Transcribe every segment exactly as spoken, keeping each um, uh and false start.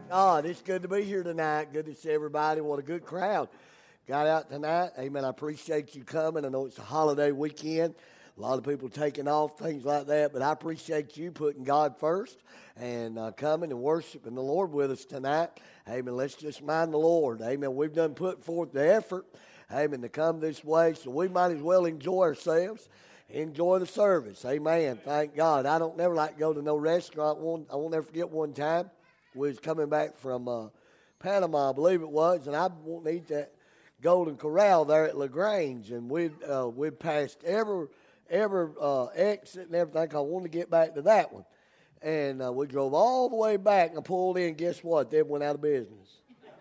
God, it's good to be here tonight. Good to see everybody. What a good crowd got out tonight. Amen. I appreciate you coming. I know it's a holiday weekend. A lot of people taking off, things like that. But I appreciate you putting God first and uh, coming and worshiping the Lord with us tonight. Amen. Let's just mind the Lord. Amen. We've done put forth the effort, amen, to come this way. So we might as well enjoy ourselves. Enjoy the service. Amen. Thank God. I don't never like to go to no restaurant. One, I won't never forget one time. We was coming back from uh, Panama, I believe it was, and I wanted to eat that Golden Corral there at LaGrange, and we'd, uh, we'd passed every, every uh, exit and everything. I wanted to get back to that one. And uh, we drove all the way back and pulled in. Guess what? They went out of business.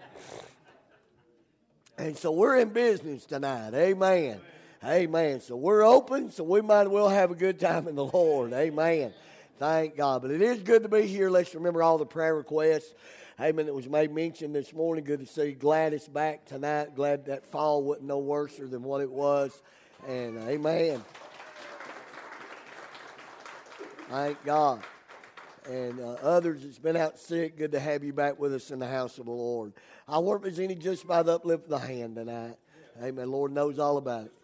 And so we're in business tonight. Amen. Amen. So we're open, so we might as well have a good time in the Lord. Amen. Thank God. But it is good to be here. Let's remember all the prayer requests, amen, that was made mention this morning. Good to see Gladys back tonight. Glad that fall wasn't no worse than what it was. And uh, amen. Thank God. And uh, others that's been out sick, good to have you back with us in the house of the Lord. I wonder if there's any just by the uplift of the hand tonight. Amen. Lord knows all about it.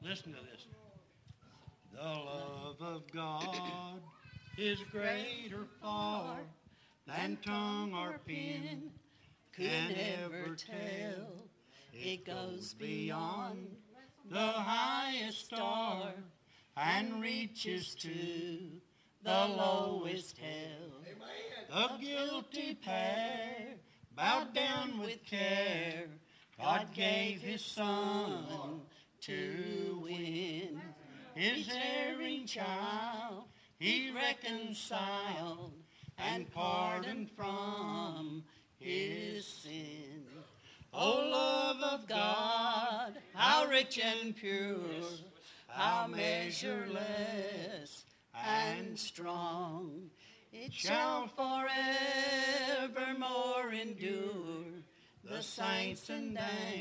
Listen to this. The love of God is greater far than tongue or pen can ever tell. It goes beyond the highest star and reaches to the lowest hell. The guilty pair bowed down with care. God gave his son to win. His erring child he reconciled and pardoned from his sin. O love of God, how rich and pure, how measureless and strong, it shall forevermore endure, the saints and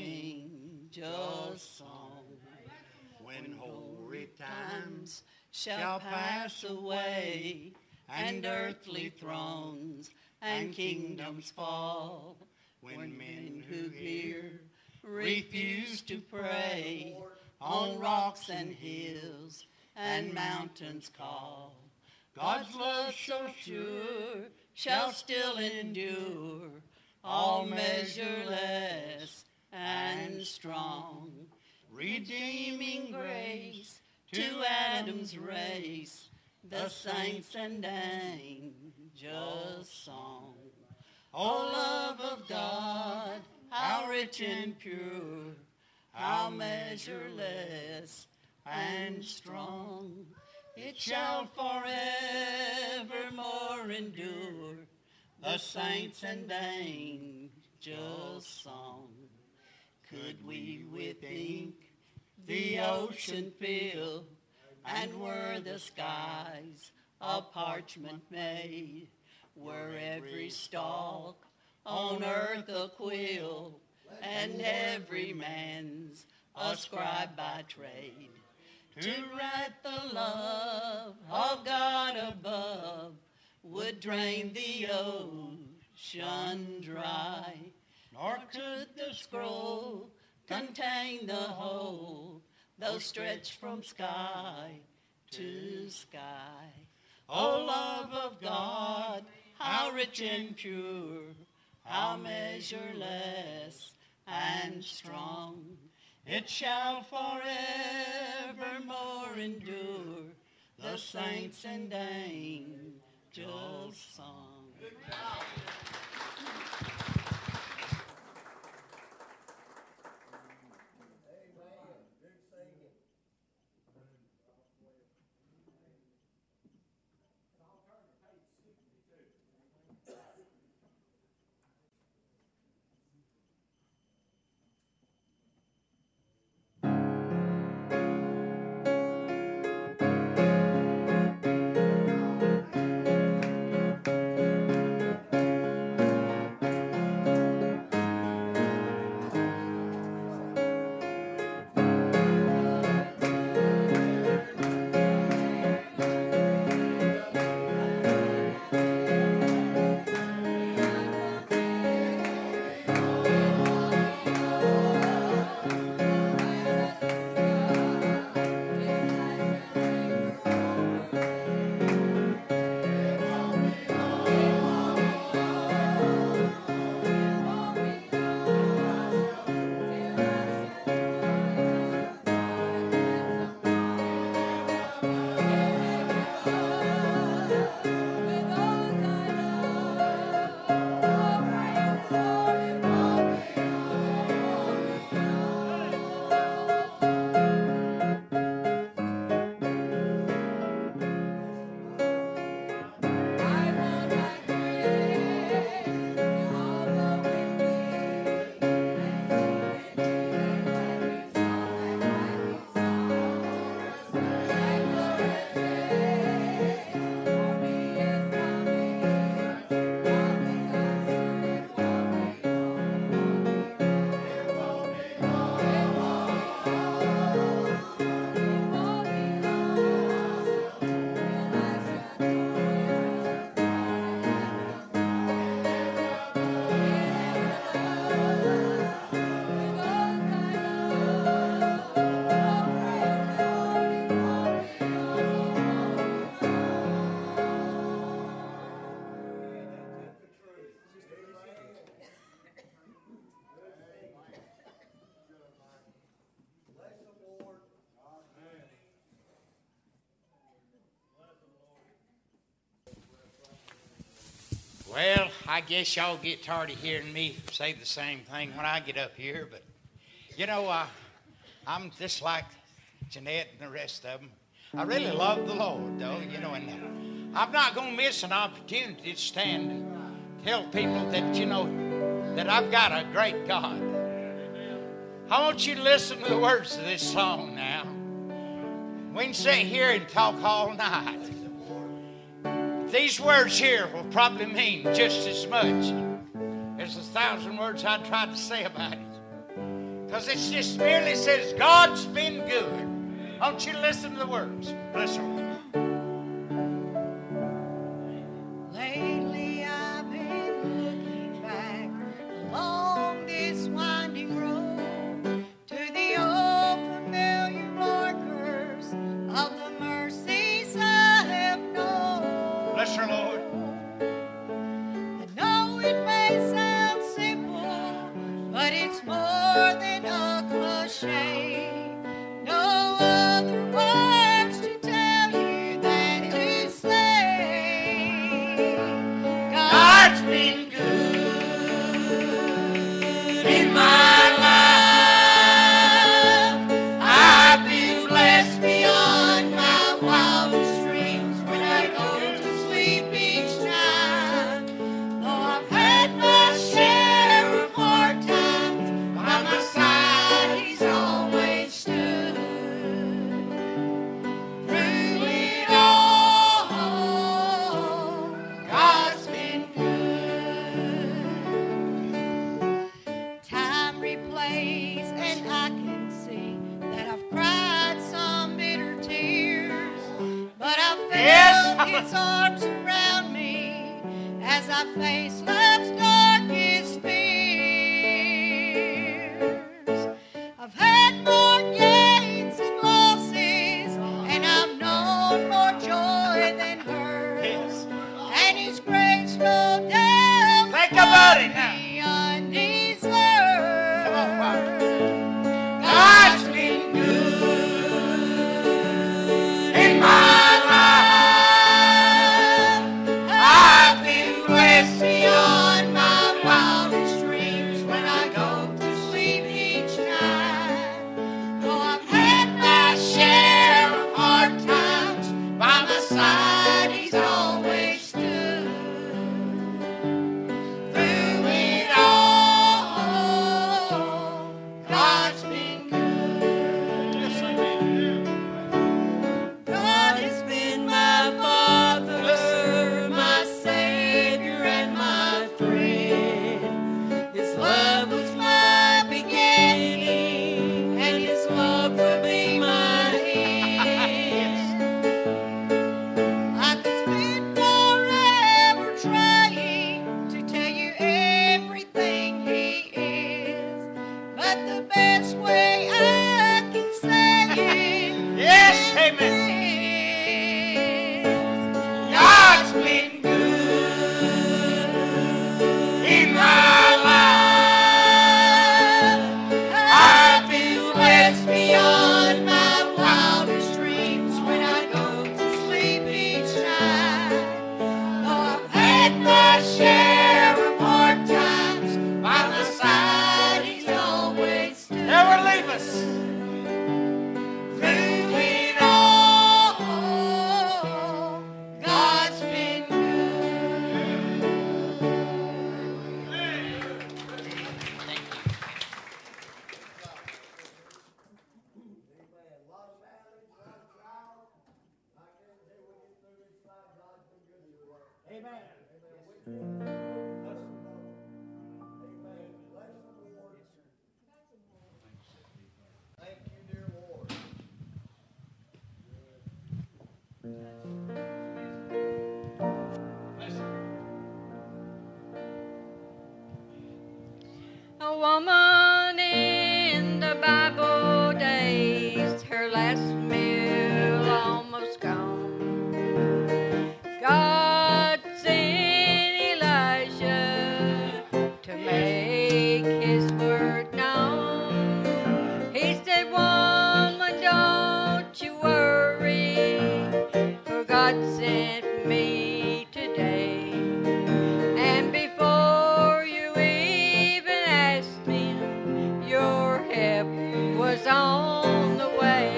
angels' song. When hoary times shall pass away, and earthly thrones and kingdoms fall, when men who hear refuse to pray, on rocks and hills and mountains call, God's love so sure shall still endure, all measureless and strong, redeeming grace to Adam's race, the saints and angels' song. O love of God, how rich and pure, how measureless and strong, it shall forevermore endure, the saints and angels' song. Could we with ink the ocean fill, and were the skies a parchment made, were every stalk on earth a quill, and every man's a scribe by trade, to write the love of God above would drain the ocean dry, nor could the scroll contain the whole, though stretched from sky to sky. O love of God, how rich and pure, how measureless and strong, it shall forevermore endure, the saints and angels' song. Well, I guess y'all get tired of hearing me say the same thing when I get up here, but, you know, uh, I'm just like Jeanette and the rest of them. I really love the Lord, though, you know, and I'm not going to miss an opportunity to stand and tell people that, you know, that I've got a great God. I want you to listen to the words of this song now. We can sit here and talk all night. These words here will probably mean just as much as a thousand words I tried to say about it. Because it just merely says, God's been good. I want you to listen to the words. Bless her. Lately I've been looking back along this winding road to the old familiar markers of the mercies I have known. Bless her, Lord. I know it may sound simple, but it's more than a cliche. No other words to tell you than to say God's been good in my life. I've been blessed beyond my wildest dreams when I go to sleep each night. Though I've had my share of hard times, by my side He's always stood. Through it all, God's been good. Time replays and I can see that I've cried some bitter tears, but I felt Yes. His arms around me as I face life's darkest fears. I've had more gains and losses, and I've known more joy than hurt. Yes. And His grace flowed down Think about it upon now. me undeserved. Come on, Robert. God's been good in my life. I've been blessed beyond my wildest dreams when I go to sleep each night. Though I've had my share of hard times, by my side He's always stood. Through it all, God's been good. Yes, amen. God has been my Father, my Savior, and my friend. His love was my beginning, and His love will be my end. I could spend forever trying to tell you everything He is, but the best way I can say it Yes, amen. God's been good in my life. I've been blessed beyond my wildest dreams when I go to sleep each night. Though I've had my share of hard times, by my side He's always stood. Never leave us. Through it all, God's been is on the way.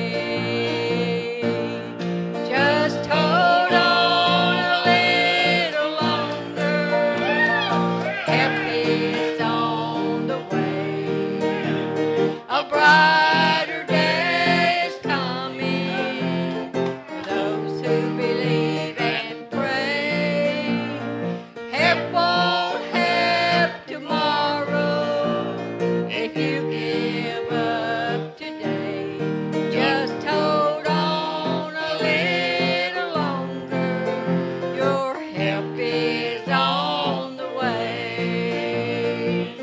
Just hold on a little longer. Help is on the way. A brighter day is coming for those who believe and pray. Help won't help tomorrow if you give up today. Just hold on a little longer. Your help is on the way.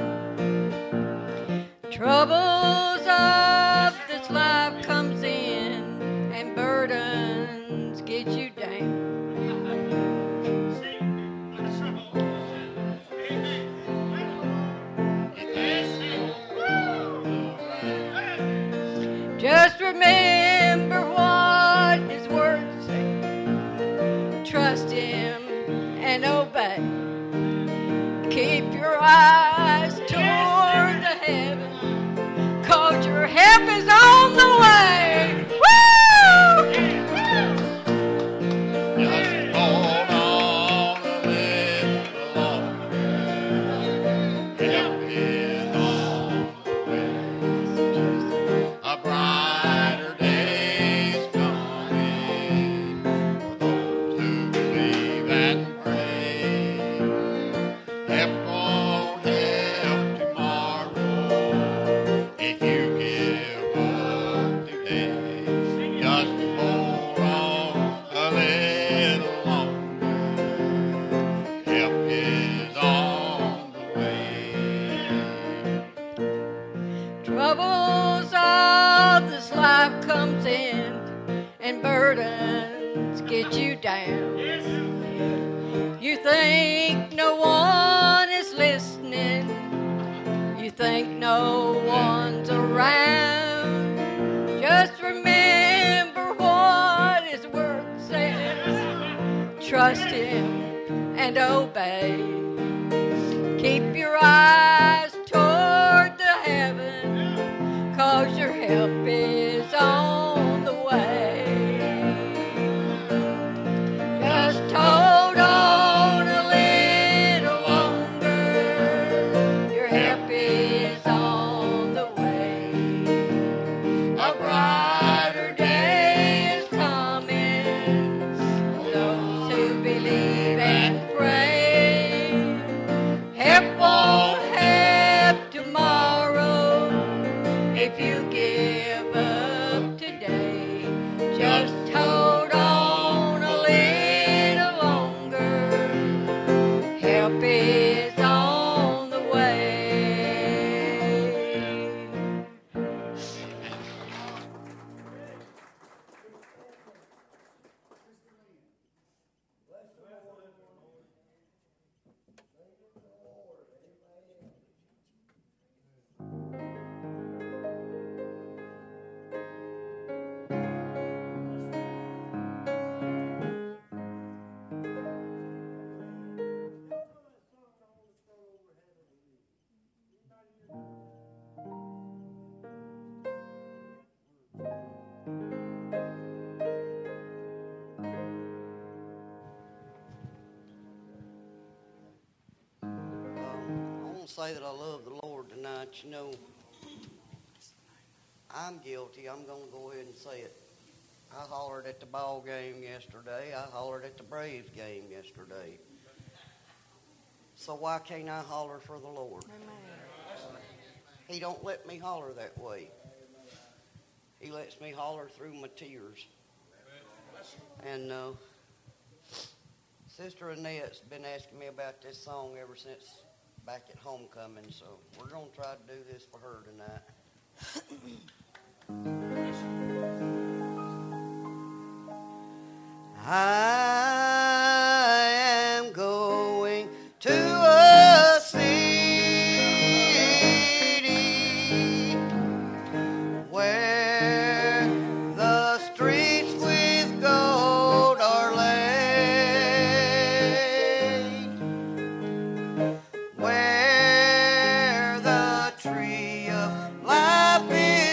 Troubles of this life comes in and burdens get you down. Just remember what His word says. Trust Him and obey. Keep your eyes toward the heaven, 'cause your help is on the way. Woo! Just hold on a little longer. Help is on the way. A brighter day's coming for those who believe and pray. Help won't help tomorrow if you give up today. Just hold on a little longer. Help is on the way. Troubles of this life comes in and burdens get you down. You think no one is listening. You think no one's around. Just remember what His word says. Trust Him and obey. Keep your eyes toward the heaven, 'cause your help is on the way. Just hold on a little longer. Your help is on the way. A brighter day is coming for those who believe and pray. Help won't help tomorrow if you give up today. Just hold on a little longer. Help is on the way. Um, I want to say that I love the Lord tonight. You know, I'm guilty. I'm going to go ahead and say it. I hollered at the ball game yesterday. I hollered at the Braves game yesterday. So why can't I holler for the Lord? He don't let me holler that way. He lets me holler through my tears. And uh, Sister Annette's been asking me about this song ever since back at homecoming, so we're going to try to do this for her tonight. I am going to a city where the streets with gold are laid, where the tree of life is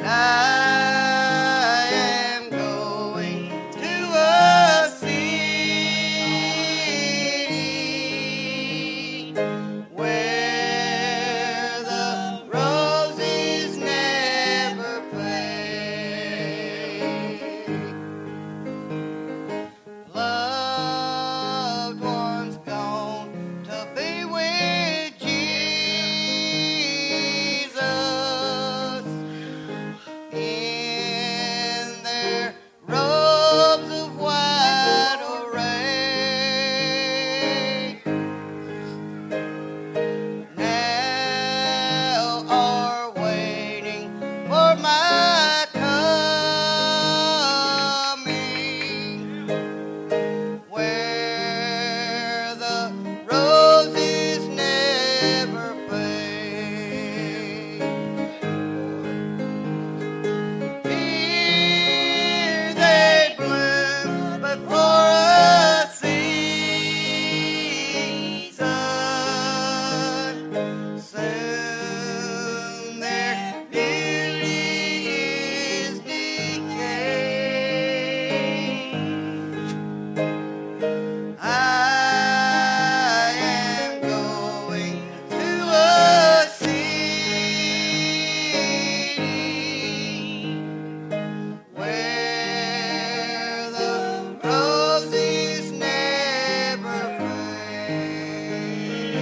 am going to a city where the roses never fade. Loved ones gone to be with Jesus in their robes of white array. Now are waiting for my coming, where the roses never fade. Here they bloom but for a season. Soon their beauty is decayed. I am going to a city where the roses never fade.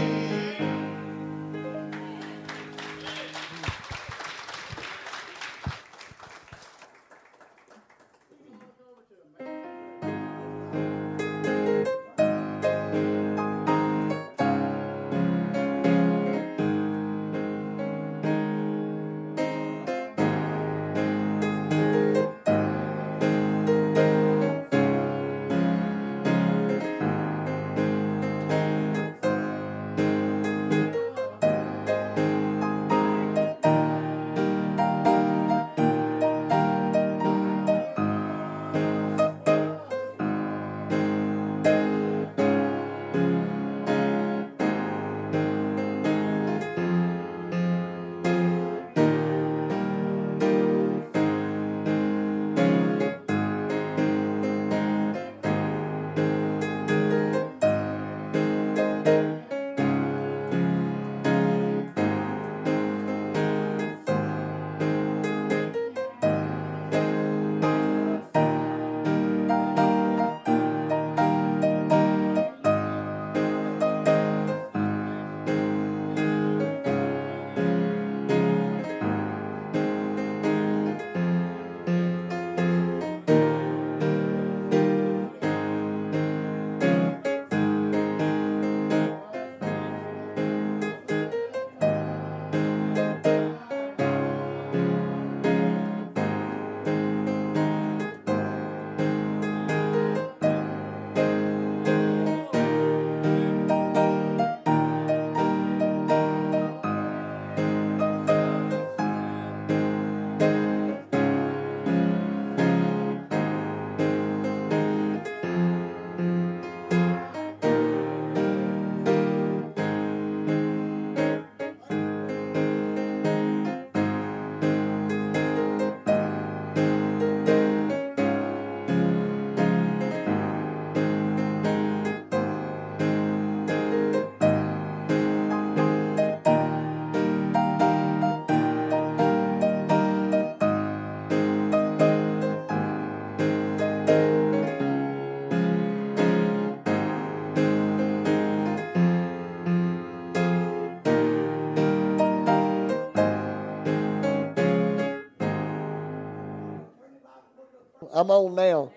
I'm on now.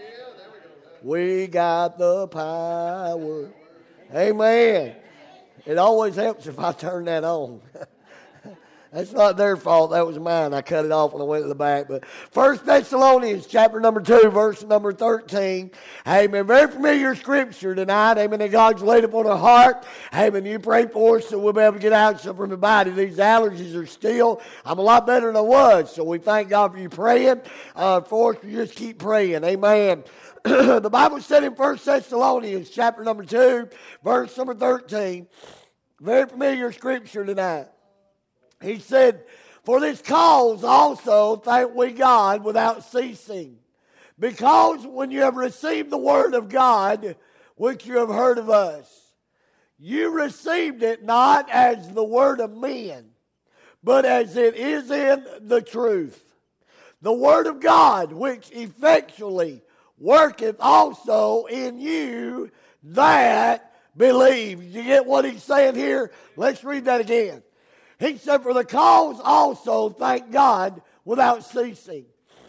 We got the power. Amen. It always helps if I turn that on. That's not their fault. That was mine. I cut it off when I went to the back. But First Thessalonians chapter number two, verse number thirteen. Amen. Very familiar scripture tonight. Amen. That God's laid upon our heart. Amen. You pray for us so we'll be able to get out some from the body. These allergies are still. I'm a lot better than I was. So we thank God for you praying uh, for us. You just keep praying. Amen. The Bible said in First Thessalonians chapter number two, verse number thirteen. Very familiar scripture tonight. He said, for this cause also thank we God without ceasing. Because when you have received the word of God, which you have heard of us, you received it not as the word of men, but as it is in the truth. The word of God, which effectually worketh also in you that believe. You get what he's saying here? Let's read that again. He said, for the cause also thank God without ceasing.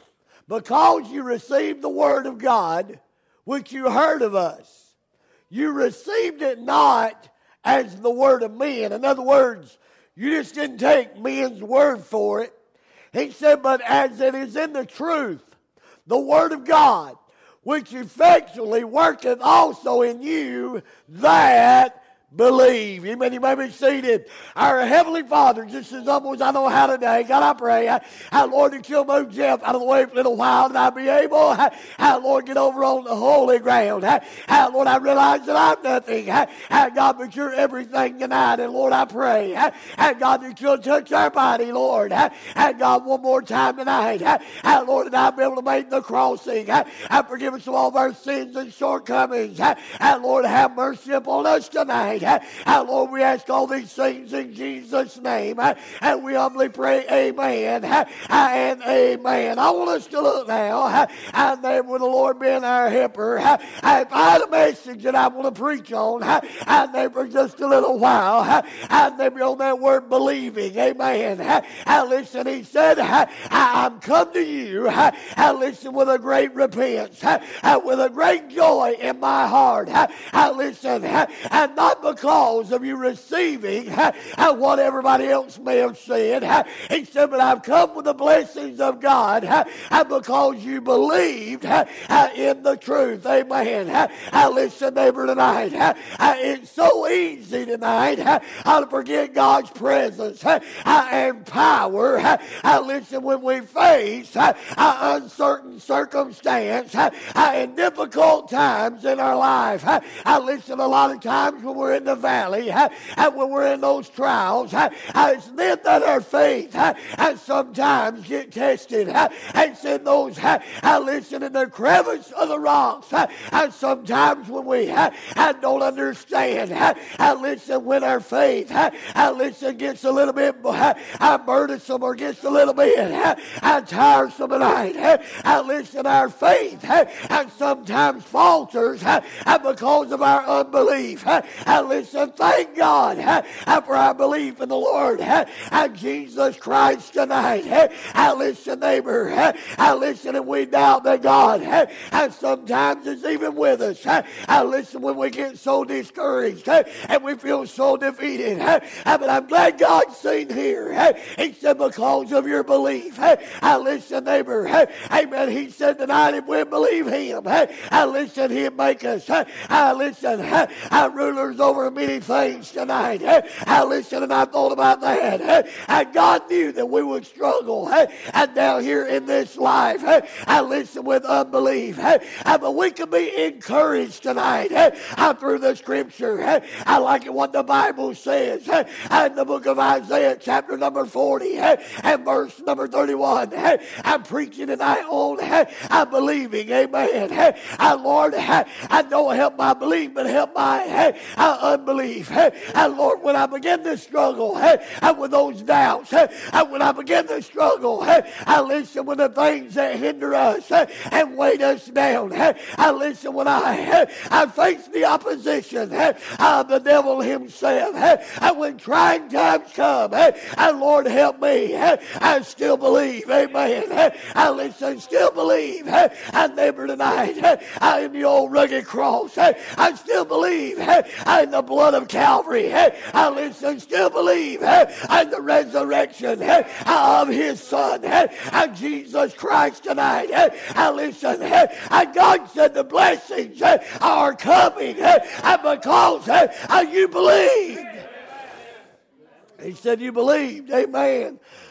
Because you received the word of God, which you heard of us. You received it not as the word of men. In other words, you just didn't take men's word for it. He said, but as it is in the truth, the word of God, which effectually worketh also in you that believe. Amen. You may be seated. Our Heavenly Father, just as humble as I know how today, God, I pray, I, I, Lord, that you'll move Jeff out of the way for a little while, that I be able, I, I, Lord, get over on the holy ground. I, I, Lord, I realize that I'm nothing. I, I, God, but you're everything tonight. And Lord, I pray, I, I, God, that you'll touch our body, Lord. I, I, God, one more time tonight. I, I, Lord, that I'll be able to make the crossing. I, I forgive us of all of our sins and shortcomings. I, I, Lord, have mercy upon us tonight. Uh, Lord, we ask all these things in Jesus' name. Uh, and we humbly pray, amen uh, and amen. I want us to look now. Uh, and then with the Lord being our helper, uh, if I had a message that I want to preach on, uh, and then for just a little while, uh, and then on that word believing, amen. Uh, and listen, he said, uh, I'm come to you, uh, and listen, with a great repentance, uh, uh, with a great joy in my heart. Uh, uh, listen, uh, and not because of you receiving uh, uh, what everybody else may have said. Uh, he said, but I've come with the blessings of God uh, uh, because you believed uh, uh, in the truth. Amen. Uh, uh, listen, neighbor, tonight. Uh, uh, it's so easy tonight uh, uh, to forget God's presence uh, uh, and power. Uh, uh, listen, when we face uh, uh, uncertain circumstance uh, uh, and difficult times in our life. Uh, uh, listen, a lot of times when we're in the valley, uh, uh, when we're in those trials, uh, uh, it's then that our faith uh, uh, sometimes get tested. Uh, it's in those, uh, uh, listen, in the crevice of the rocks. Uh, uh, sometimes when we uh, uh, don't understand, uh, uh, listen, when our faith, uh, uh, listen, gets a little bit uh, uh, burdensome or gets a little bit uh, uh, tiresome tonight. Uh, uh, listen, our faith uh, uh, sometimes falters uh, uh, because of our unbelief. Uh, uh, listen, thank God uh, for our belief in the Lord uh, uh, Jesus Christ tonight. Uh, uh, listen, neighbor, uh, uh, listen, and we doubt that God uh, uh, sometimes is even with us. Uh, uh, listen, when we get so discouraged uh, and we feel so defeated. Uh, uh, but I'm glad God's seen here. Uh, he said, because of your belief. Uh, uh, listen, neighbor, uh, amen. He said tonight, if we believe him, uh, uh, listen, he'll make us. Uh, uh, listen, uh, uh, rulers over many things tonight. Uh, uh, listen, and I thought about that. Uh, uh, God knew that we would struggle uh, uh, down here in this life. Uh, uh, listen, with unbelief. Uh, uh, but we can be encouraged tonight uh, uh, through the scripture. Uh, I like it what the Bible says uh, in the book of Isaiah, chapter number forty, uh, and verse number thirty-one. Uh, I'm preaching tonight on uh, I'm believing. Amen. Uh, uh, Lord, uh, I don't help my belief, but help my uh, uh, unbelief. Uh, uh, Lord, when I begin to struggle uh, uh, with those doubts, uh, uh, when I begin to struggle, uh, I listen with the things that hinder us uh, and weight us down. Uh, I listen when I uh, I face the opposition uh, of the devil himself. Uh, uh, when trying times come, uh, uh, Lord, help me. Uh, I still believe. Amen. Uh, I listen, still believe. Uh, I neighbor tonight uh, uh, in the old rugged cross. Uh, I still believe uh, in the blood of Calvary. Uh, I listen, still believe uh, in the resurrection uh, of his son, uh, uh, Jesus Christ tonight. Uh, I listen, uh, uh, God said the blessings uh, are coming uh, uh, because uh, uh, you believed. He said you believed. Amen.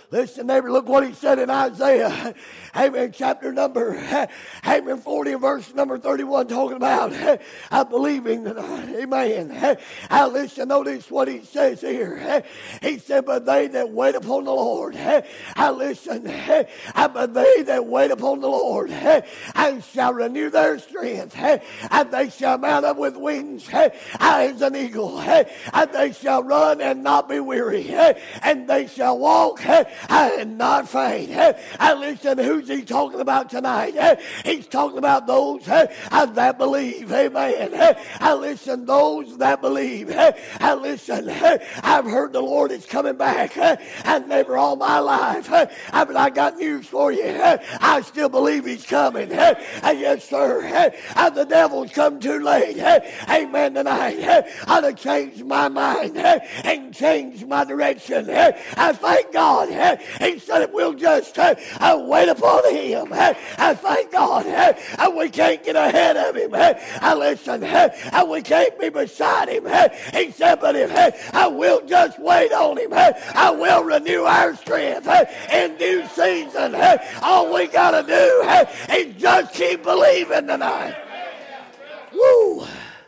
Listen, neighbor, look what he said in Isaiah. Amen. Chapter number, amen, forty and verse number thirty-one, talking about I believing. Amen. I listen, notice what he says here. He said, but they that wait upon the Lord, I listen, but they that wait upon the Lord, I shall renew their strength, and they shall mount up with wings as an eagle, and they shall run and not be weary, and they shall walk and not faint. I listen, who's he talking about tonight? He's talking about those that believe. Amen. I listen, those that believe. I listen, I've heard the Lord is coming back, and neighbor, all my life. But I got news for you. I still believe he's coming. Yes, sir. The devil's come too late. Amen. Tonight, I'd have changed my mind and changed my direction. I thank God. He said if we'll just uh, uh, wait upon him. Uh, I thank God. Uh, uh, we can't get ahead of him. Uh, uh, listen, uh, uh, we can't be beside him. Uh, he said, but if uh, I will just wait on him, uh, I will renew our strength uh, in due season. Uh, all we got to do uh, is just keep believing tonight. Woo!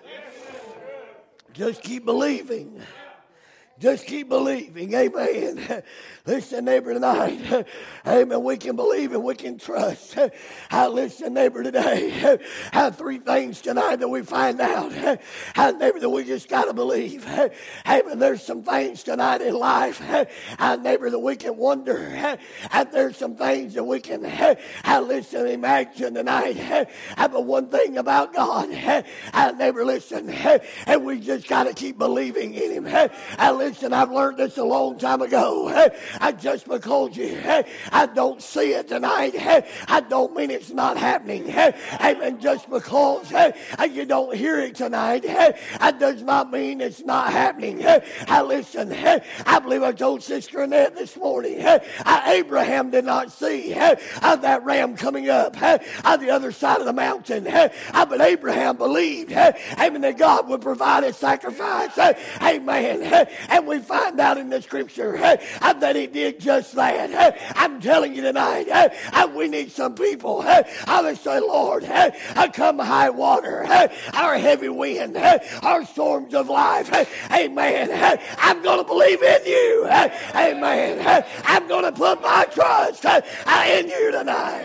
Just keep believing. Just keep believing. Amen. Listen, neighbor, tonight. Amen. We can believe and we can trust. I listen, neighbor, today. I have three things tonight that we find out. I, neighbor, that we just got to believe. Amen. There's some things tonight in life. I, neighbor, that we can wonder. And there's some things that we can, I listen, imagine tonight. But one thing about God, I, neighbor, listen. And we just got to keep believing in him. I listen, I've learned this a long time ago. I just because you, I don't see it tonight, I don't mean it's not happening. Amen. Just because you don't hear it tonight, that does not mean it's not happening. I listen, I believe I told Sister Annette this morning, Abraham did not see that ram coming up on the other side of the mountain. But Abraham believed, amen, that God would provide a sacrifice. Amen. And we find out in the scripture that he did just that. I'm telling you tonight, we need some people. I would say, Lord, come high water, our heavy wind, our storms of life. Amen. I'm going to believe in you. Amen. I'm going to put my trust in you tonight.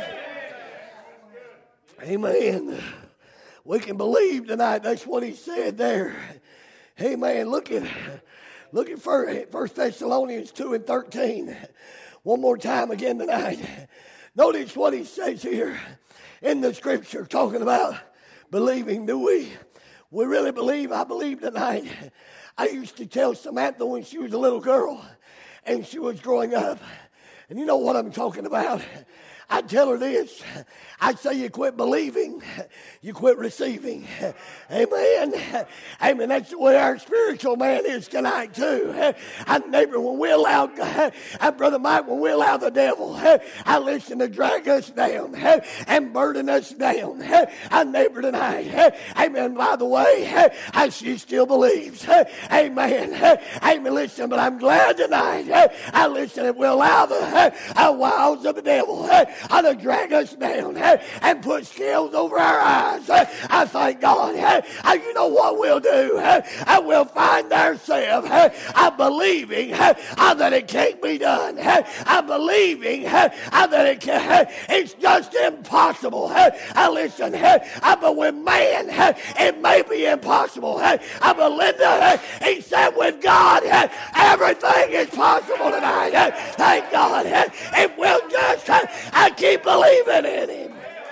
Amen. We can believe tonight. That's what he said there. Amen. Look at Look at First Thessalonians two and thirteen. One more time again tonight. Notice what he says here in the scripture talking about believing. Do we? We really believe? I believe tonight. I used to tell Samantha when she was a little girl and she was growing up. And you know what I'm talking about. I tell her this. I say you quit believing, you quit receiving. Amen. Amen. That's the way our spiritual man is tonight too. And neighbor, when we allow, and Brother Mike, when we allow the devil, I listen to drag us down and burden us down. And neighbor tonight, amen. By the way, she still believes. Amen. Amen. Listen, but I'm glad tonight. I listen, if we allow the wiles of the devil to drag us down and put scales over our eyes, I thank God. You know what we'll do? I will find ourselves I'm believing that it can't be done. I'm believing that it can, it's just impossible. I listen, but with man, it may be impossible. But Linda, he said with God, everything is possible tonight. Thank God. If we'll just I keep believing in him.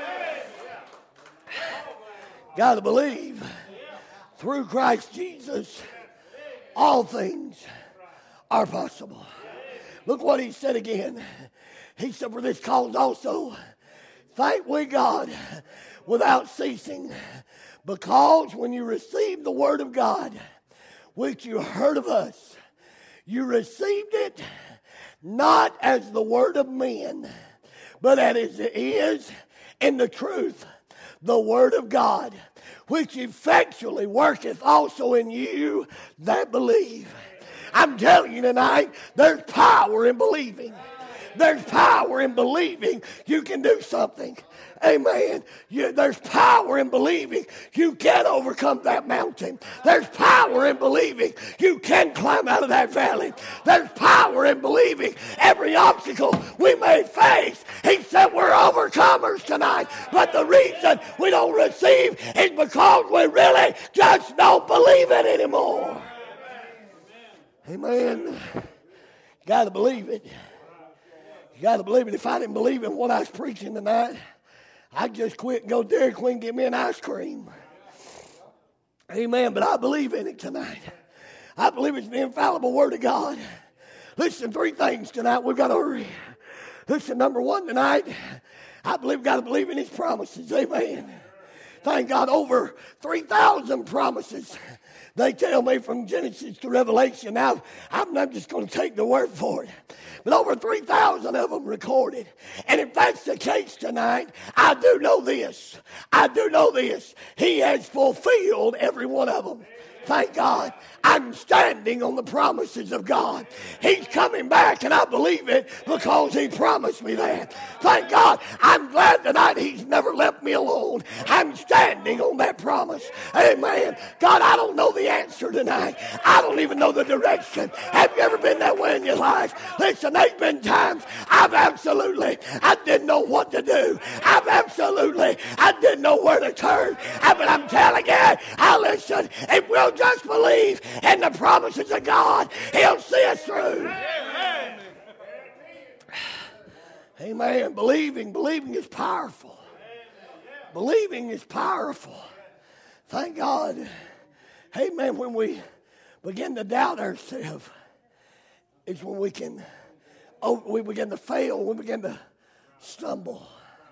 Got to believe through Christ Jesus, all things are possible. Look what he said again. He said, for this cause also, thank we God without ceasing, because when you received the word of God, which you heard of us, you received it not as the word of men, but as it is in the truth, the word of God, which effectually worketh also in you that believe. I'm telling you tonight, there's power in believing. There's power in believing you can do something. Amen. You, there's power in believing you can overcome that mountain. There's power in believing you can climb out of that valley. There's power in believing every obstacle we may face. He said we're overcomers tonight. But the reason we don't receive is because we really just don't believe it anymore. Amen. You got to believe it. You got to believe it. If I didn't believe in what I was preaching tonight, I'd just quit and go to Dairy Queen and get me an ice cream. Amen. But I believe in it tonight. I believe it's the infallible Word of God. Listen, three things tonight. We've got to hurry. Listen, number one tonight, I believe we've got to believe in His promises. Amen. Thank God, over three thousand promises. They tell me from Genesis to Revelation. Now, I'm not just going to take the word for it. But over three thousand of them recorded. And if that's the case tonight, I do know this. I do know this. He has fulfilled every one of them. Thank God. I'm standing on the promises of God. He's coming back, and I believe it because He promised me that. Thank God. I'm glad tonight He's never left me alone. I'm standing on that promise. Amen. God, I don't know the answer tonight. I don't even know the direction. Have you ever been that way in your life? Listen, there's been times I've absolutely, I didn't know what to do. I've absolutely, I didn't know where to turn. I, but I'm telling you, I listen, if we'll just believe in the promises of God, He'll see us through. Amen. Amen. Believing, believing is powerful. Believing is powerful. Thank God. Amen. When we begin to doubt ourselves, it's when we can, oh, we begin to fail, we begin to stumble.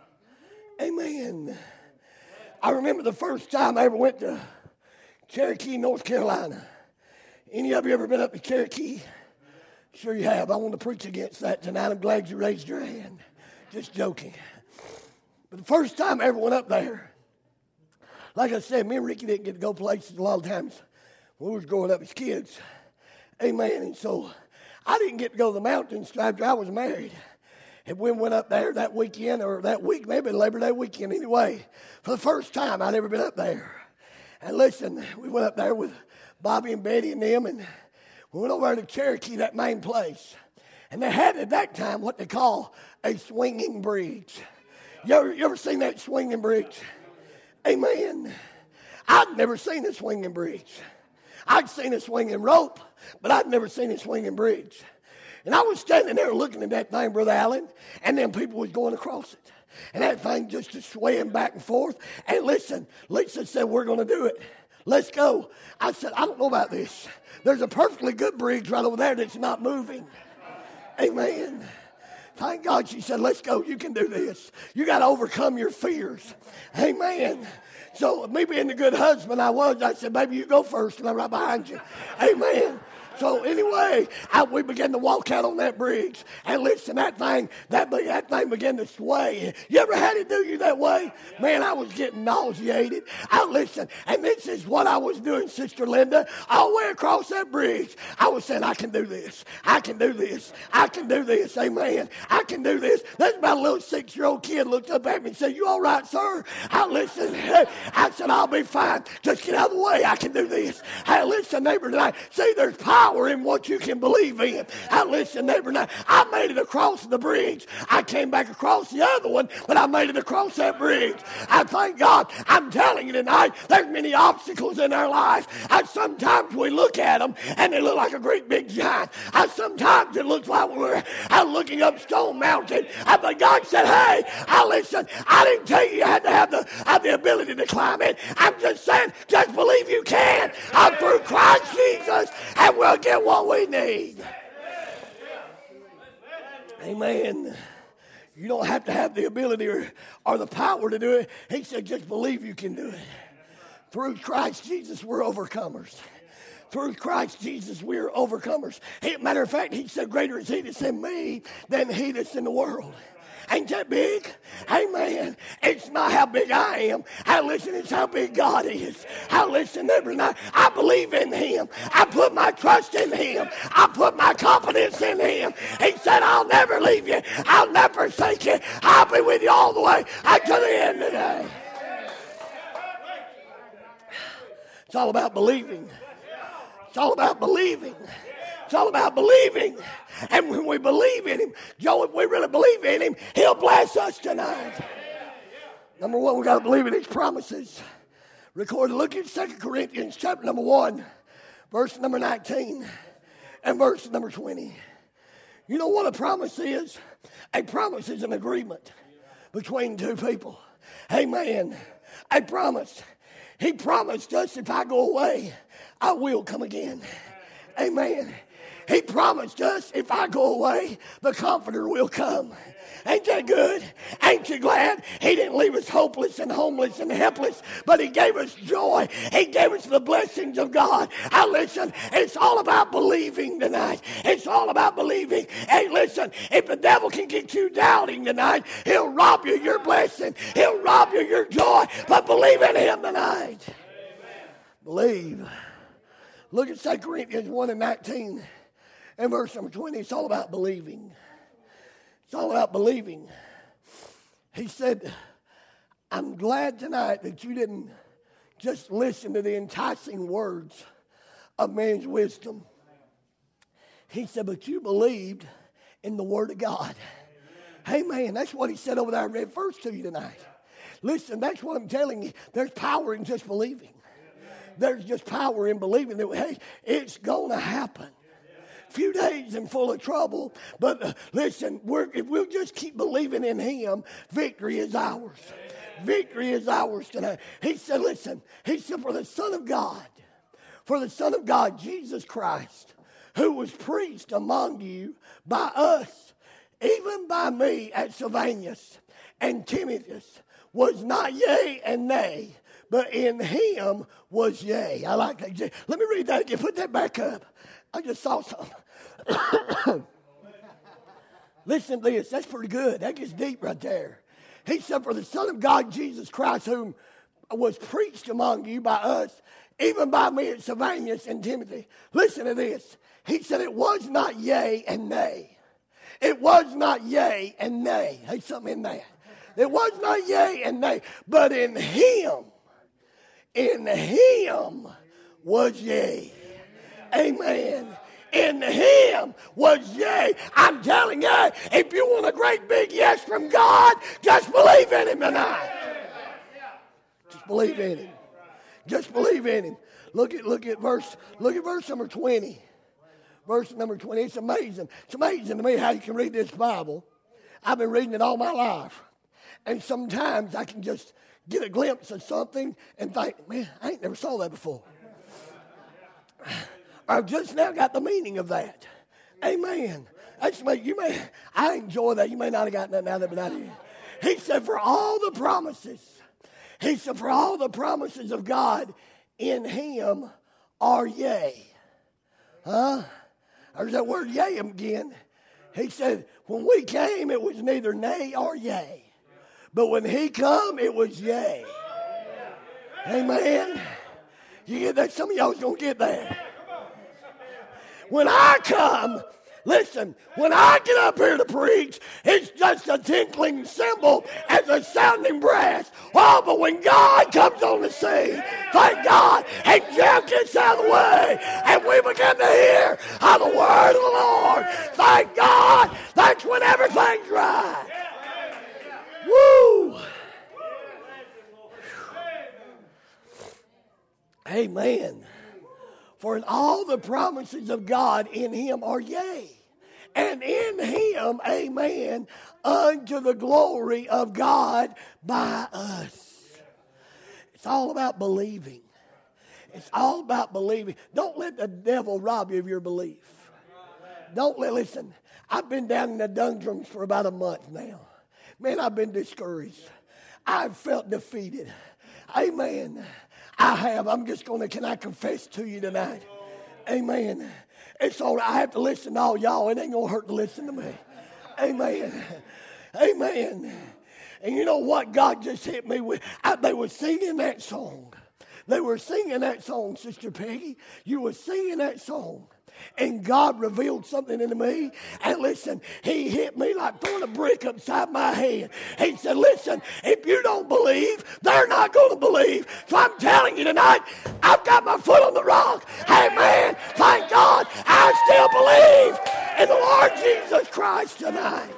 Amen. I remember the first time I ever went to Cherokee, North Carolina. Any of you ever been up to Cherokee? Sure you have. I want to preach against that tonight. I'm glad you raised your hand. Just joking. But the first time I ever went up there, like I said, me and Ricky didn't get to go places a lot of times when we was growing up as kids. Amen. And so I didn't get to go to the mountains after I was married. And we went up there that weekend, or that week, maybe Labor Day weekend anyway. For the first time I'd ever been up there. And listen, we went up there with Bobby and Betty and them, and we went over to Cherokee, that main place. And they had at that time what they call a swinging bridge. You ever, you ever seen that swinging bridge? Amen. I'd never seen a swinging bridge. I'd seen a swinging rope, but I'd never seen a swinging bridge. And I was standing there looking at that thing, Brother Allen, and then people was going across it. And that thing just swaying back and forth. And listen, Lisa said, we're going to do it. Let's go. I said, I don't know about this. There's a perfectly good bridge right over there that's not moving. Amen. Thank God. She said, let's go. You can do this. You got to overcome your fears. Amen. So me being the good husband I was, I said, baby, you go first, and I'm right behind you. Amen. So anyway, I, we began to walk out on that bridge. And listen, that thing, that, that thing began to sway. You ever had it do you that way? Man, I was getting nauseated. I listen, and this is what I was doing, Sister Linda. All the way across that bridge, I was saying, I can do this. I can do this. I can do this. Amen. I can do this. There's about a little six-year-old kid looked up at me and said, you all right, sir? I listened. I said, I'll be fine. Just get out of the way. I can do this. Hey, listen, neighbor, tonight. See, there's power in what you can believe in. I listen, neighbor, now, I made it across the bridge. I came back across the other one, but I made it across that bridge. I thank God. I'm telling you tonight, there's many obstacles in our life. I sometimes we look at them and they look like a great big giant. I sometimes it looks like we're I'm looking up Stone Mountain. I, but God said, hey, I listen, I didn't tell you you had to have the, have the ability to climb it. I'm just saying, just believe you can. I'm through Christ Jesus, and we'll get what we need. Amen. You don't have to have the ability or, or the power to do it. He said, just believe you can do it. Through Christ Jesus, we're overcomers. Through Christ Jesus, we're overcomers. He, matter of fact, he said, greater is he that's in me than he that's in the world. Ain't that big? Amen. It's not how big I am. I listen, it's how big God is. I listen every night. I believe in him. I put my trust in him. I put my confidence in him. He said, I'll never leave you. I'll never forsake you. I'll be with you all the way to the end today. It's all about believing. It's all about believing. It's all about believing. And when we believe in him, Joe, if we really believe in him, he'll bless us tonight. Number one, we got to believe in his promises. Recorded. Look at Second Corinthians chapter number one, verse number nineteen and verse number twenty. You know what a promise is? A promise is an agreement between two people. Amen. A promise. He promised us if I go away, I will come again. Amen. He promised us if I go away, the Comforter will come. Ain't that good? Ain't you glad he didn't leave us hopeless and homeless and helpless, but he gave us joy. He gave us the blessings of God. Now listen, it's all about believing tonight. It's all about believing. Hey, listen, if the devil can get you doubting tonight, he'll rob you of your blessing. He'll rob you of your joy, but believe in him tonight. Amen. Believe. Look at Second Corinthians one and nineteen and verse number twenty. It's all about believing. It's all about believing. He said, I'm glad tonight that you didn't just listen to the enticing words of man's wisdom. He said, but you believed in the word of God. Amen. Amen. That's what he said over there. I read first to you tonight. Listen, that's what I'm telling you. There's power in just believing. There's just power in believing that, hey, it's going to happen. Few days and full of trouble, but uh, listen, we're, if we'll just keep believing in him, victory is ours. Victory is ours tonight. He said, listen, he said, for the Son of God, for the Son of God, Jesus Christ, who was preached among you by us, even by me at Sylvanus and Timotheus, was not yea and nay, but in him was yea. I like that. Let me read that again. Put that back up. I just saw something. Listen to this. That's pretty good. That gets deep right there. He said, for the Son of God, Jesus Christ, whom was preached among you by us, even by me at Sylvanus and Timothy. Listen to this. He said, it was not yea and nay. It was not yea and nay. There's something in that. It was not yea and nay, but in him, in him was yea. Amen. In him was yea. I'm telling you, if you want a great big yes from God, just believe in him tonight. Just believe in him. Just believe in him. Look at look at verse look at verse number twenty. Verse number twenty. It's amazing. It's amazing to me how you can read this Bible. I've been reading it all my life. And sometimes I can just get a glimpse of something and think, man, I ain't never saw that before. I've just now got the meaning of that. Amen. That's me. You may, I enjoy that. You may not have gotten that now that, but I did. He said, for all the promises, he said, for all the promises of God in him are yea. Huh? There's that word yea again. He said, when we came, it was neither nay or yea. But when he come, it was yea. Amen. You get that? Some of y'all is going to get that. When I come, listen, when I get up here to preach, it's just a tinkling cymbal and a sounding brass. Oh, but when God comes on the scene, thank God, and Jeff gets out of the way, and we begin to hear how the word of the Lord, thank God, that's when everything's right. Woo! Amen. For in all the promises of God in him are yea, and in him, amen, unto the glory of God by us. It's all about believing. It's all about believing. Don't let the devil rob you of your belief. Don't let, listen, I've been down in the doldrums for about a month now. Man, I've been discouraged. I've felt defeated. Amen. I have. I'm just going to, can I confess to you tonight? Amen. It's all right. I have to listen to all y'all. It ain't going to hurt to listen to me. Amen. Amen. And you know what God just hit me with? I, they were singing that song. They were singing that song, Sister Peggy. You were singing that song. And God revealed something into me. And listen, he hit me like throwing a brick upside my head. He said, listen, if you don't believe, they're not going to believe. So I'm telling you tonight, I've got my foot on the rock. Amen. Thank God, I still believe in the Lord Jesus Christ tonight.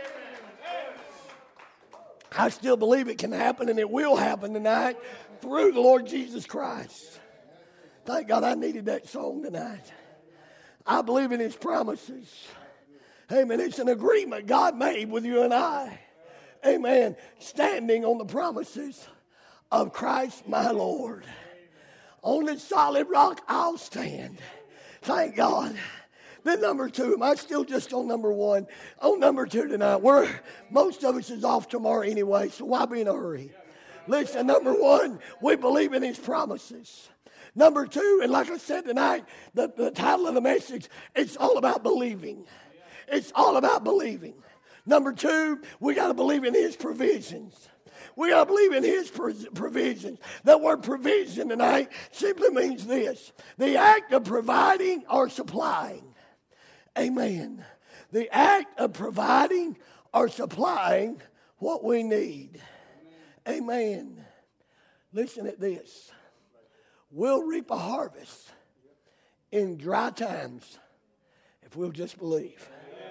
I still believe it can happen, and it will happen tonight through the Lord Jesus Christ. Thank God I needed that song tonight. I believe in his promises. Amen. It's an agreement God made with you and I. Amen. Standing on the promises of Christ my Lord. On this solid rock I'll stand. Thank God. Then number two, am I still just on number one? On number two tonight, we're, most of us is off tomorrow anyway, so why be in a hurry? Listen, number one, we believe in his promises. Number two, and like I said tonight, the, the title of the message, it's all about believing. It's all about believing. Number two, we got to believe in his provisions. We got to believe in his provisions. That word provision tonight simply means this: the act of providing or supplying. Amen. The act of providing or supplying what we need. Amen. Listen at this. We'll reap a harvest in dry times if we'll just believe.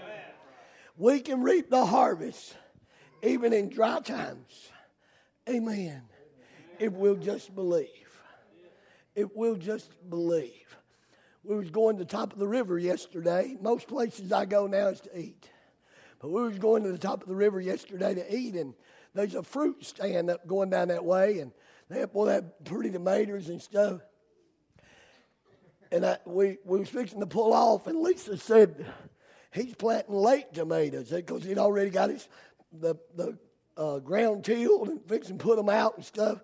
We can reap the harvest even in dry times. Amen. If we'll just believe. If we'll just believe. We was going to the top of the river yesterday. Most places I go now is to eat. But we was going to the top of the river yesterday to eat, and there's a fruit stand up going down that way, and they have, well, they have pretty tomatoes and stuff. And I, we, we was fixing to pull off, and Lisa said he's planting late tomatoes because he'd already got his the, the uh, ground tilled and fixing to put them out and stuff.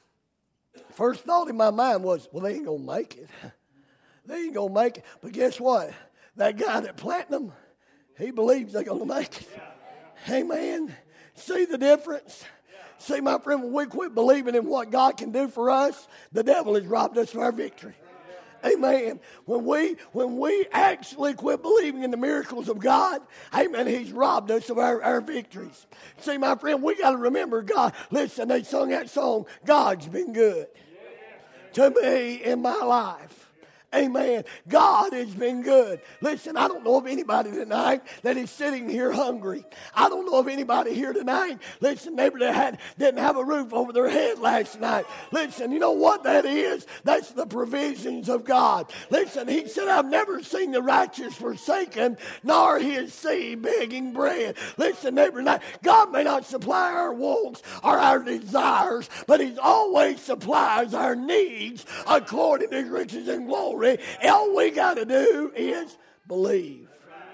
First thought in my mind was, well, they ain't going to make it. They ain't going to make it. But guess what? That guy that planted them, he believes they're going to make it. Amen. See the difference? See, my friend, when we quit believing in what God can do for us, the devil has robbed us of our victory. Amen. When we when we actually quit believing in the miracles of God, amen, he's robbed us of our, our victories. See, my friend, we got to remember God. Listen, they sung that song, God's been good to me in my life. Amen. God has been good. Listen, I don't know of anybody tonight that is sitting here hungry. I don't know of anybody here tonight, listen, neighbor that had, didn't have a roof over their head last night. Listen, you know what that is? That's the provisions of God. Listen, he said, I've never seen the righteous forsaken, nor his seed begging bread. Listen, neighbor, tonight, God may not supply our wants or our desires, but he always supplies our needs according to his riches and glory. All we got to do is believe.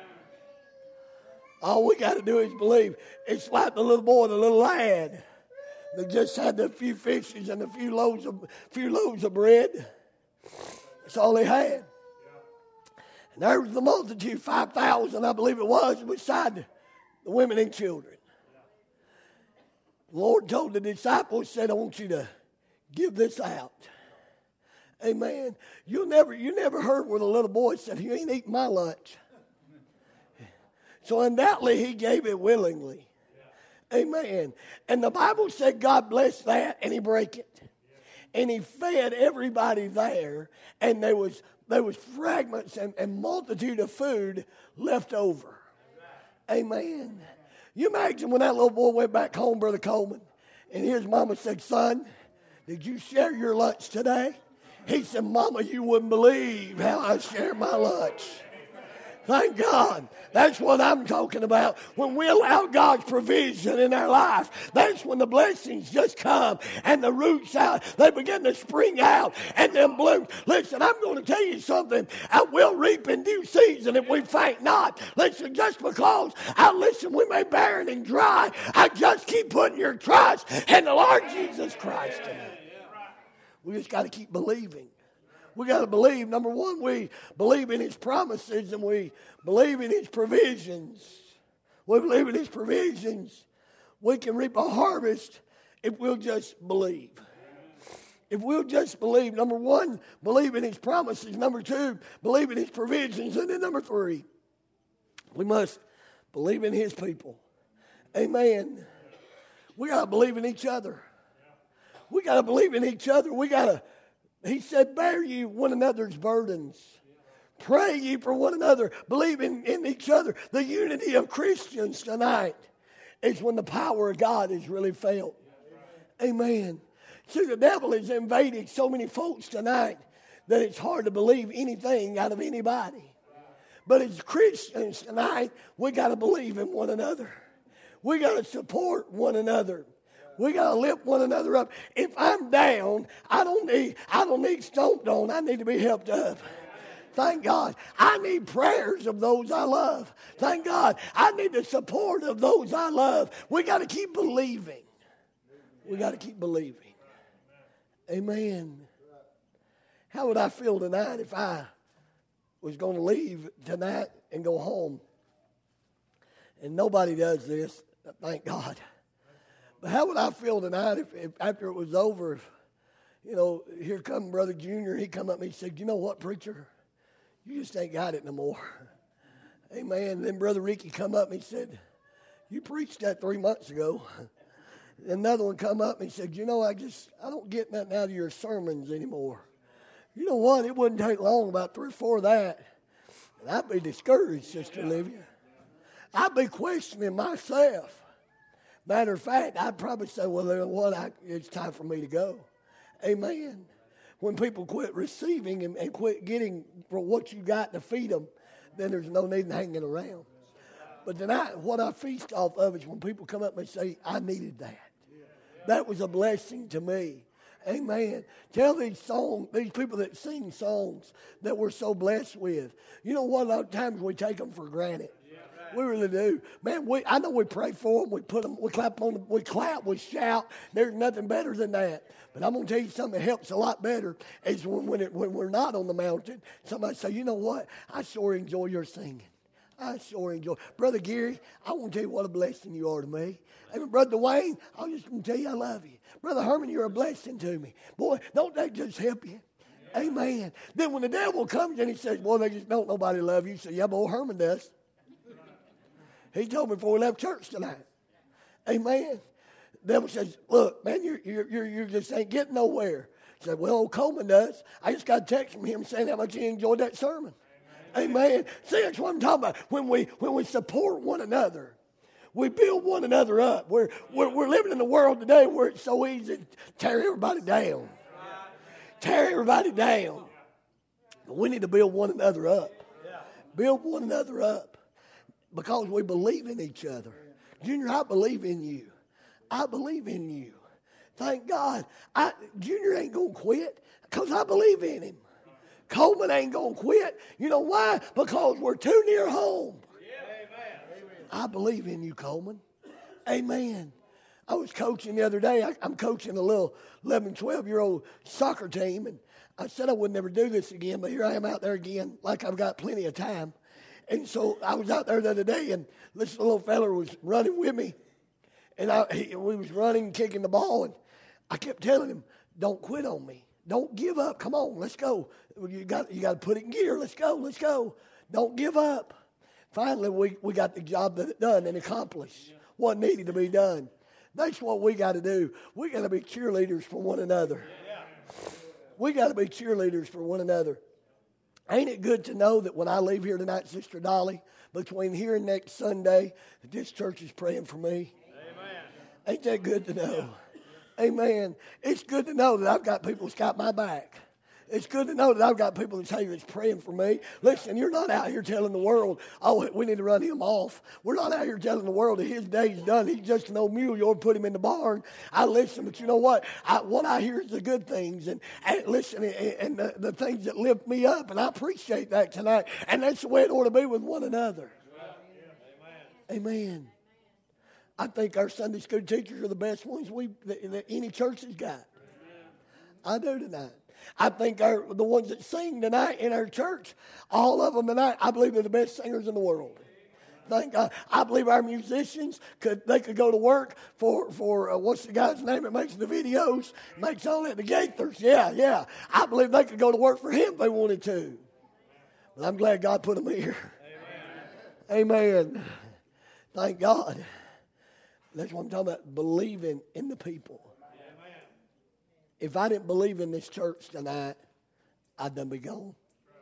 All we got to do is believe. It's like the little boy, the little lad that just had the few fishes and a few loaves of few loaves of bread. That's all he had. And there was the multitude, five thousand, I believe it was, beside the women and children. The Lord told the disciples, said, I want you to give this out. Amen. You never, you never heard where the little boy said, you ain't eating my lunch. So undoubtedly he gave it willingly. Amen. And the Bible said God blessed that and he broke it. And he fed everybody there. And there was there was fragments and, and multitude of food left over. Amen. You imagine when that little boy went back home, Brother Coleman, and his mama said, son, did you share your lunch today? He said, Mama, you wouldn't believe how I share my lunch. Thank God. That's what I'm talking about. When we allow God's provision in our life, that's when the blessings just come and the roots out, they begin to spring out and then bloom. Listen, I'm going to tell you something. I will reap in due season if we faint not. Listen, just because I listen, we may barren and dry, I just keep putting your trust in the Lord Jesus Christ tonight. We just got to keep believing. We got to believe. Number one, we believe in his promises and we believe in his provisions. We believe in His provisions. We can reap a harvest if we'll just believe. If we'll just believe. Number one, believe in His promises. Number two, believe in His provisions. And then number three, we must believe in His people. Amen. We got to believe in each other. We got to believe in each other. We got to, He said, bear ye one another's burdens. Pray ye for one another. Believe in, in each other. The unity of Christians tonight is when the power of God is really felt. Amen. See, the devil has invaded so many folks tonight that it's hard to believe anything out of anybody. But as Christians tonight, we got to believe in one another. We got to support one another. We got to lift one another up. If I'm down, I don't need I don't need stomped on. I need to be helped up. Thank God. I need prayers of those I love. Thank God. I need the support of those I love. We got to keep believing. We got to keep believing. Amen. How would I feel tonight if I was going to leave tonight and go home? And nobody does this, thank God. But how would I feel tonight if, if after it was over, if, you know, here come Brother Junior, he come up and he said, you know what, preacher? You just ain't got it no more. Amen. And then Brother Ricky come up and he said, you preached that three months ago. Another one come up and he said, you know, I just, I don't get nothing out of your sermons anymore. You know what? It wouldn't take long, about three or four of that. And I'd be discouraged, Sister Olivia. I'd be questioning myself. Matter of fact, I'd probably say, well, you know what? I, it's time for me to go. Amen. When people quit receiving and, and quit getting for what you got to feed them, then there's no need in hanging around. But tonight, what I feast off of is when people come up and say, I needed that. That was a blessing to me. Amen. Tell these songs, these people that sing songs that we're so blessed with. You know what? A lot of times we take them for granted. We really do. Man, we, I know we pray for them. We put them, we clap on them, we clap, we shout. There's nothing better than that. But I'm going to tell you something that helps a lot better is when, when, it, when we're not on the mountain, somebody say, you know what? I sure enjoy your singing. I sure enjoy. Brother Gary, I want to tell you what a blessing you are to me. And Brother Dwayne, I'm just going to tell you I love you. Brother Herman, you're a blessing to me. Boy, don't that just help you? Amen. Then when the devil comes and he says, boy, they just don't nobody love you. So, yeah, boy, Herman does. He told me before we left church tonight. Amen. The devil says, look, man, you're, you're, you're, you just ain't getting nowhere. He said, well, old Coleman does. I just got a text from him saying how much he enjoyed that sermon. Amen. Amen. See, that's what I'm talking about. When we, when we support one another, we build one another up. We're, we're, we're living in a world today where it's so easy to tear everybody down. Tear everybody down. But we need to build one another up. Build one another up. Because we believe in each other. Junior, I believe in you. I believe in you. Thank God. I, Junior ain't going to quit because I believe in him. Coleman ain't going to quit. You know why? Because we're too near home. I believe in you, Coleman. Amen. I was coaching the other day. I, I'm coaching a little eleven, twelve-year-old soccer team. And I said I would never do this again, but here I am out there again like I've got plenty of time. And so I was out there the other day, and this little fella was running with me. And I, he, we was running, kicking the ball, and I kept telling him, don't quit on me. Don't give up. Come on, let's go. You got you got to put it in gear. Let's go, let's go. Don't give up. Finally, we, we got the job done and accomplished what needed to be done. That's what we got to do. We got to be cheerleaders for one another. We got to be cheerleaders for one another. Ain't it good to know that when I leave here tonight, Sister Dolly, between here and next Sunday, that this church is praying for me? Amen. Ain't that good to know? Yeah. Amen. It's good to know that I've got people that's got my back. It's good to know that I've got people that's here that's praying for me. Listen, you're not out here telling the world, oh, we need to run him off. We're not out here telling the world that his day's done. He's just an old mule. You ought to put him in the barn. I listen, but you know what? I, what I hear is the good things. And, and listen, and, and the, the things that lift me up. And I appreciate that tonight. And that's the way it ought to be with one another. Amen. Amen. I think our Sunday school teachers are the best ones we that, that any church has got. I do tonight. I think our, the ones that sing tonight in our church, all of them tonight, I believe they're the best singers in the world. Thank God. I believe our musicians could they could go to work for for uh, what's the guy's name that makes the videos, makes all that, the Gaithers. Yeah, yeah. I believe they could go to work for him if they wanted to. But I'm glad God put them here. Amen. Amen. Thank God. That's what I'm talking about, believing in the people. If I didn't believe in this church tonight, I'd done be gone.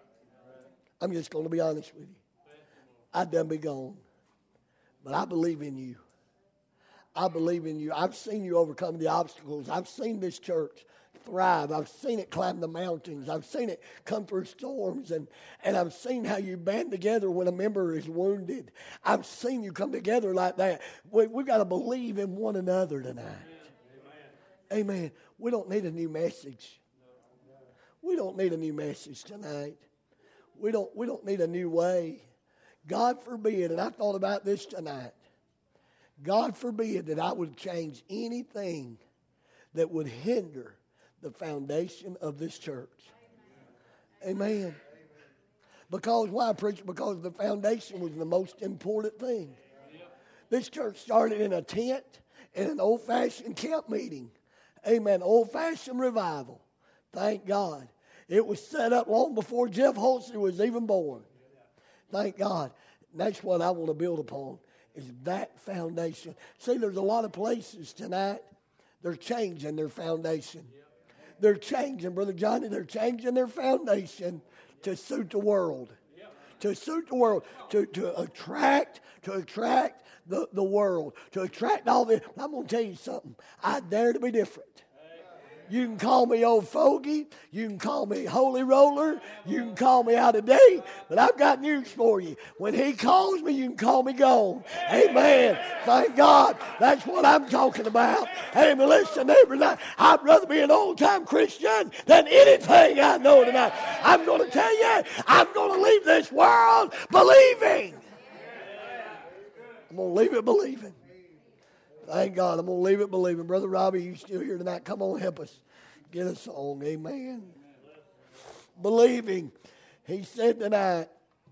I'm just going to be honest with you. I'd done be gone. But I believe in you. I believe in you. I've seen you overcome the obstacles. I've seen this church thrive. I've seen it climb the mountains. I've seen it come through storms. And, and I've seen how you band together when a member is wounded. I've seen you come together like that. We, we've got to believe in one another tonight. Amen. Amen. We don't need a new message. We don't need a new message tonight. We don't, we don't need a new way. God forbid, and I thought about this tonight, God forbid that I would change anything that would hinder the foundation of this church. Amen. Because, why, preacher? Because the foundation was the most important thing. This church started in a tent in an old-fashioned camp meeting. Amen. Old-fashioned revival. Thank God. It was set up long before Jeff Holsey was even born. Thank God. And that's what I want to build upon, is that foundation. See, there's a lot of places tonight, they're changing their foundation. They're changing, Brother Johnny, they're changing their foundation to suit the world. To suit the world. To, to attract, to attract the, the world. To attract all this. I'm going to tell you something. I dare to be different. You can call me old fogey. You can call me holy roller. You can call me out of date. But I've got news for you. When he calls me, you can call me gone. Amen. Thank God. That's what I'm talking about. Amen. Listen, neighbor, I'd rather be an old-time Christian than anything I know tonight. I'm going to tell you, I'm going to leave this world believing. I'm going to leave it believing. Thank God. I'm going to leave it believing. Brother Robbie, you still here tonight? Come on, help us. Get a song. Amen. Believing. He said tonight,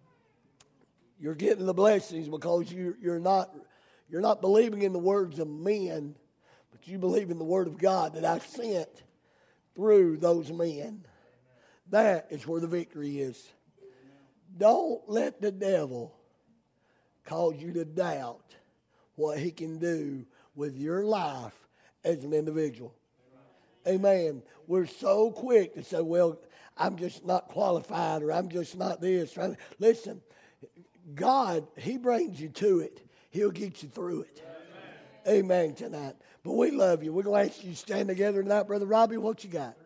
you're getting the blessings because you, you're not you're not believing in the words of men, but you believe in the word of God that I sent through those men. That is where the victory is. Don't let the devil cause you to doubt what he can do with your life as an individual. Amen. We're so quick to say, well, I'm just not qualified, or I'm just not this. Listen, God, he brings you to it. He'll get you through it. Amen, Amen tonight. But we love you. We're going to ask you to stand together tonight. Brother Robbie, what you got?